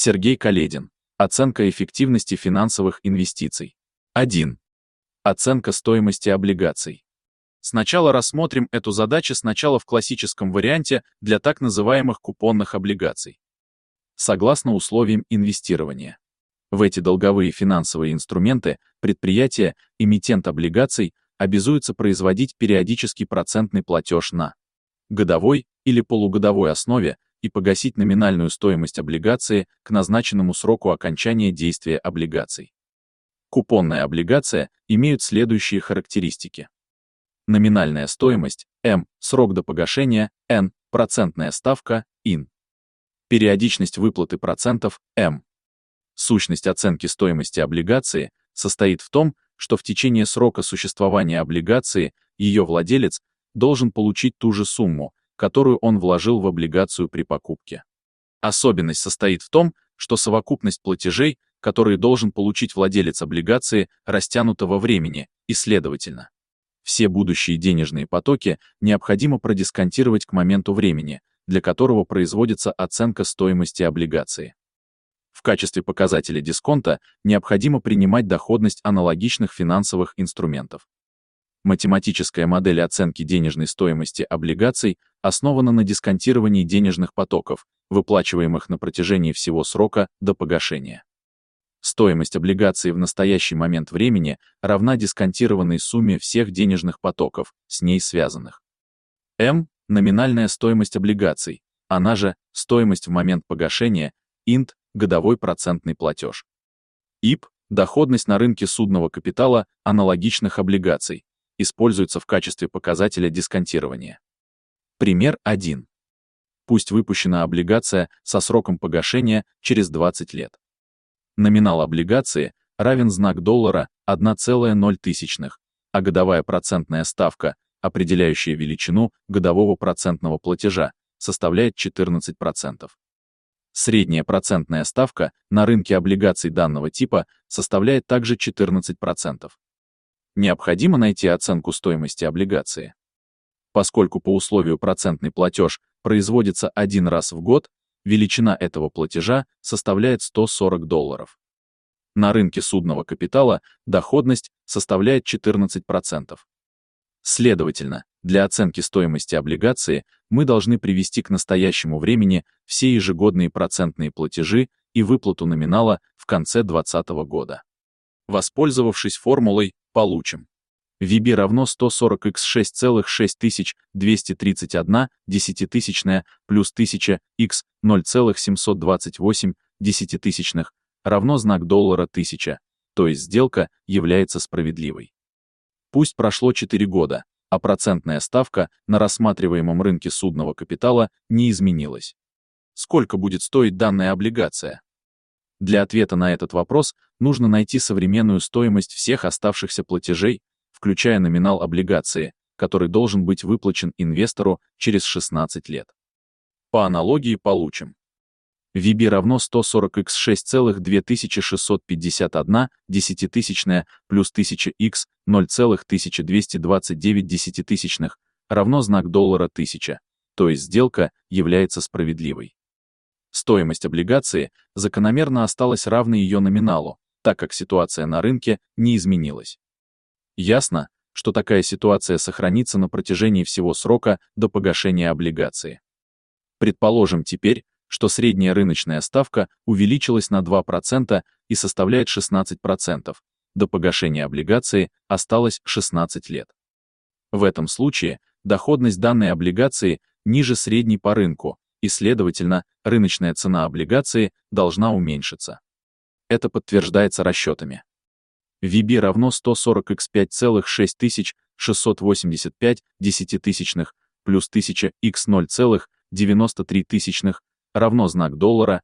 Сергей Каледин. Оценка эффективности финансовых инвестиций. 1. Оценка стоимости облигаций. Сначала рассмотрим эту задачу сначала в классическом варианте для так называемых купонных облигаций. Согласно условиям инвестирования. В эти долговые финансовые инструменты предприятие, эмитент облигаций, обязуется производить периодический процентный платеж на годовой или полугодовой основе и погасить номинальную стоимость облигации к назначенному сроку окончания действия облигаций. Купонная облигация имеют следующие характеристики. Номинальная стоимость М, срок до погашения Н, процентная ставка ИН. Периодичность выплаты процентов М. Сущность оценки стоимости облигации состоит в том, что в течение срока существования облигации ее владелец должен получить ту же сумму, которую он вложил в облигацию при покупке. Особенность состоит в том, что совокупность платежей, которые должен получить владелец облигации, растянута во времени, и, следовательно, все будущие денежные потоки необходимо продисконтировать к моменту времени, для которого производится оценка стоимости облигации. В качестве показателя дисконта необходимо принимать доходность аналогичных финансовых инструментов. Математическая модель оценки денежной стоимости облигаций основана на дисконтировании денежных потоков, выплачиваемых на протяжении всего срока до погашения. Стоимость облигации в настоящий момент времени равна дисконтированной сумме всех денежных потоков, с ней связанных. М – номинальная стоимость облигаций, она же стоимость в момент погашения, ИНТ – годовой процентный платеж. ИП – доходность на рынке судного капитала аналогичных облигаций, используется в качестве показателя дисконтирования. Пример 1. Пусть выпущена облигация со сроком погашения через 20 лет. Номинал облигации равен знак доллара 1,0, а годовая процентная ставка, определяющая величину годового процентного платежа, составляет 14%. Средняя процентная ставка на рынке облигаций данного типа составляет также 14%. Необходимо найти оценку стоимости облигации. Поскольку по условию процентный платеж производится один раз в год, величина этого платежа составляет $140. На рынке судного капитала доходность составляет 14%. Следовательно, для оценки стоимости облигации мы должны привести к настоящему времени все ежегодные процентные платежи и выплату номинала в конце 2020 года. Воспользовавшись формулой, получим VB равно 140x 6,6231 десятитысячная плюс 1000 x 0,728 десятитысячных равно знак доллара 1000, то есть сделка является справедливой. Пусть прошло 4 года, а процентная ставка на рассматриваемом рынке судного капитала не изменилась. Сколько будет стоить данная облигация? Для ответа на этот вопрос нужно найти современную стоимость всех оставшихся платежей, включая номинал облигации, который должен быть выплачен инвестору через 16 лет. По аналогии получим VB равно 140x 6,2651 десятитысячная плюс 1000 x 0,1229 десятитысячных равно знак доллара 1000, то есть сделка является справедливой. Стоимость облигации закономерно осталась равной ее номиналу, так как ситуация на рынке не изменилась. Ясно, что такая ситуация сохранится на протяжении всего срока до погашения облигации. Предположим теперь, что средняя рыночная ставка увеличилась на 2% и составляет 16%, до погашения облигации осталось 16 лет. В этом случае доходность данной облигации ниже средней по рынку, и, следовательно, рыночная цена облигации должна уменьшиться. Это подтверждается расчетами. VB равно 140x 5,6685 десятитысячных плюс 1000 x 0,93 равно знак доллара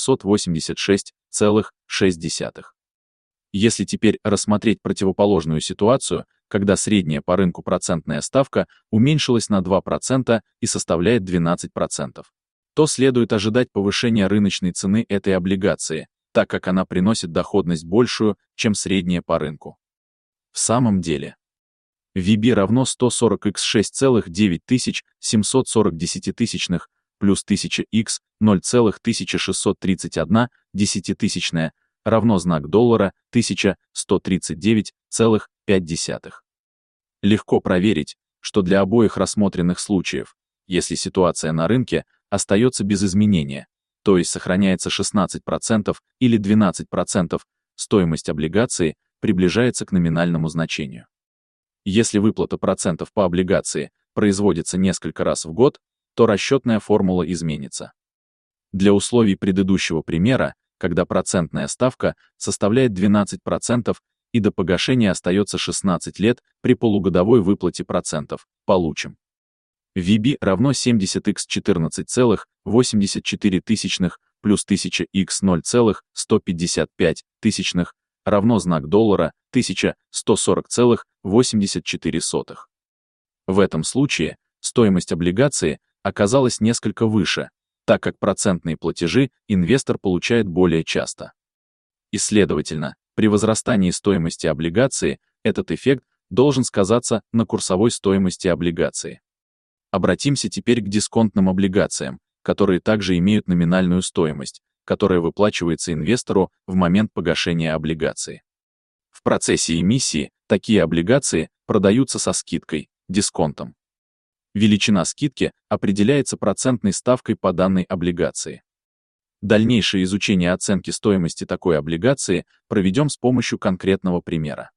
886,6. Если теперь рассмотреть противоположную ситуацию, когда средняя по рынку процентная ставка уменьшилась на 2% и составляет 12%, то следует ожидать повышения рыночной цены этой облигации, так как она приносит доходность большую, чем средняя по рынку. В самом деле, VB равно 140x 6,9740 десятитысячных плюс 1000х 0,1631 десятитысячная равно знак доллара 1139,5. Легко проверить, что для обоих рассмотренных случаев, если ситуация на рынке остается без изменения, то есть сохраняется 16% или 12%, стоимость облигации приближается к номинальному значению. Если выплата процентов по облигации производится несколько раз в год, то расчетная формула изменится. Для условий предыдущего примера, когда процентная ставка составляет 12% и до погашения остается 16 лет при полугодовой выплате процентов, получим. VB равно 70х 14,84 плюс 1000х 0,155 равно знак доллара 1140,84. В этом случае стоимость облигации оказалась несколько выше, так как процентные платежи инвестор получает более часто. И, следовательно, при возрастании стоимости облигации этот эффект должен сказаться на курсовой стоимости облигации. Обратимся теперь к дисконтным облигациям, которые также имеют номинальную стоимость, которая выплачивается инвестору в момент погашения облигации. В процессе эмиссии такие облигации продаются со скидкой, дисконтом. Величина скидки определяется процентной ставкой по данной облигации. Дальнейшее изучение оценки стоимости такой облигации проведем с помощью конкретного примера.